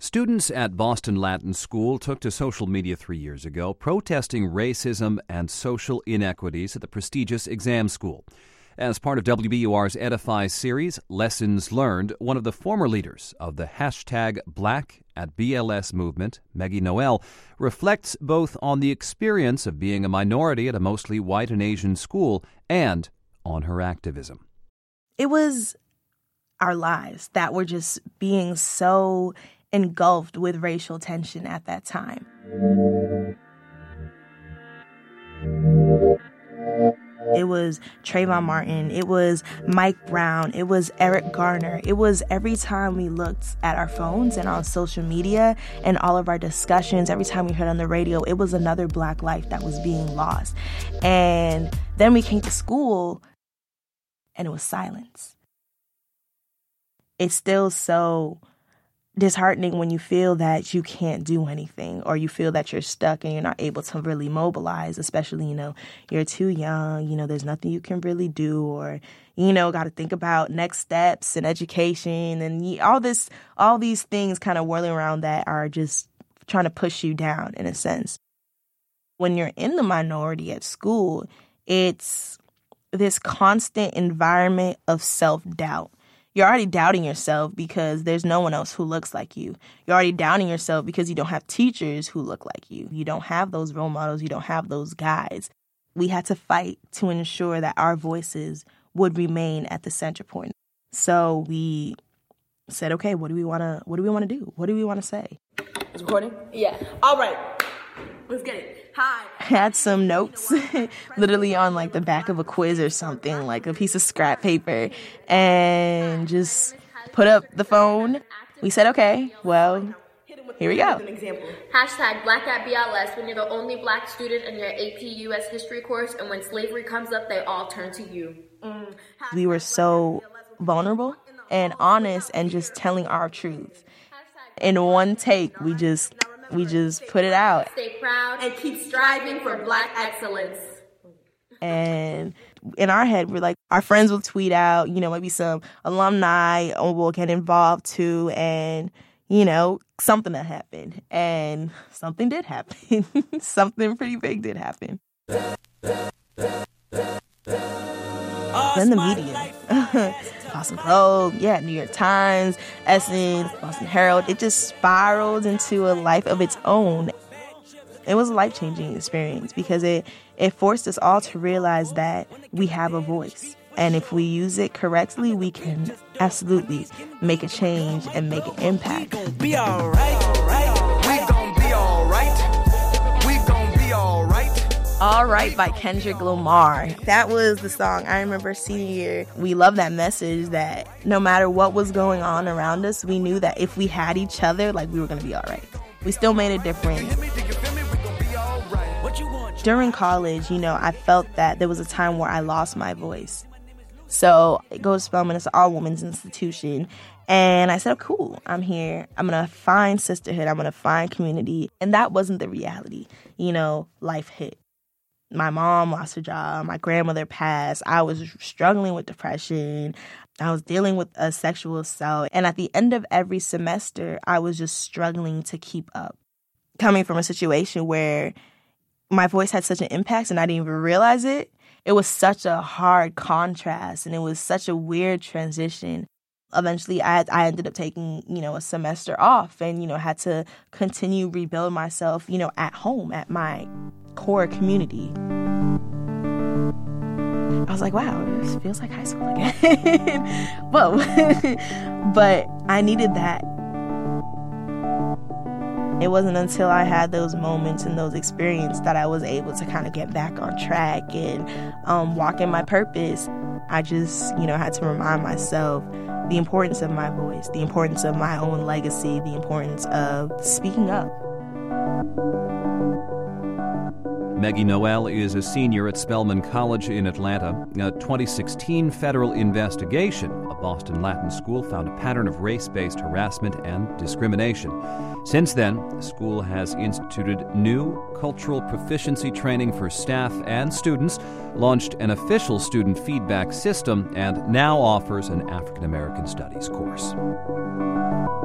Students at Boston Latin School took to social media 3 years ago, protesting racism and social inequities at the prestigious exam school. As part of WBUR's Edify series, Lessons Learned, one of the former leaders of the #BlackAtBLS movement, Maggie Noel, reflects both on the experience of being a minority at a mostly white and Asian school and on her activism. It was our lives that were just being so engulfed with racial tension at that time. It was Trayvon Martin. It was Mike Brown. It was Eric Garner. It was every time we looked at our phones and on social media and all of our discussions, every time we heard on the radio, it was another Black life that was being lost. And then we came to school and it was silence. It's still so disheartening when you feel that you can't do anything or you feel that you're stuck and you're not able to really mobilize, especially, you're too young, there's nothing you can really do or, got to think about next steps and education and all these things kind of whirling around that are just trying to push you down in a sense. When you're in the minority at school, it's this constant environment of self-doubt. You're already doubting yourself because there's no one else who looks like you. You're already doubting yourself because you don't have teachers who look like you. You don't have those role models. You don't have those guides. We had to fight to ensure that our voices would remain at the center point. So we said, okay, what do we want to do? What do we want to say? Is recording? Yeah. All right. Let's get it. Hi. I had some notes literally on the back of a quiz or something, like a piece of scrap paper, and just put up the phone. We said, okay, well, here we go. #BlackAtBLS when you're the only Black student in your AP US history course, and when slavery comes up, they all turn to you. We were so vulnerable and honest and just telling our truth. In one take, we just put it out. Stay proud and keep striving for Black excellence. And in our head, we're like, our friends will tweet out, maybe some alumni will get involved too, and, something will happen. And something did happen. Something pretty big did happen. Then the media. Boston Globe, New York Times, Essence, Boston Herald. It just spiraled into a life of its own. It was a life-changing experience because it forced us all to realize that we have a voice. And if we use it correctly, we can absolutely make a change and make an impact. We gon' be all right. We gon' be all right. We gon' be all right. All Right by Kendrick Lamar. That was the song I remember senior year. We loved that message that no matter what was going on around us, we knew that if we had each other, we were going to be all right. We still made a difference. During college, I felt that there was a time where I lost my voice. So it goes to Spelman, it's an all-women's institution. And I said, cool, I'm here. I'm going to find sisterhood. I'm going to find community. And that wasn't the reality. Life hit. My mom lost her job. My grandmother passed. I was struggling with depression. I was dealing with a sexual assault. And at the end of every semester, I was just struggling to keep up. Coming from a situation where my voice had such an impact and I didn't even realize it, it was such a hard contrast and it was such a weird transition. Eventually, I ended up taking, a semester off and, had to continue rebuild myself, at home, at my core community. I was like, wow, this feels like high school again. Whoa. But I needed that. It wasn't until I had those moments and those experiences that I was able to kind of get back on track and walk in my purpose. I just, had to remind myself the importance of my voice, the importance of my own legacy, the importance of speaking up. Maggie Noel is a senior at Spelman College in Atlanta. A 2016 federal investigation of Boston Latin School found a pattern of race-based harassment and discrimination. Since then, the school has instituted new cultural proficiency training for staff and students, launched an official student feedback system, and now offers an African American Studies course.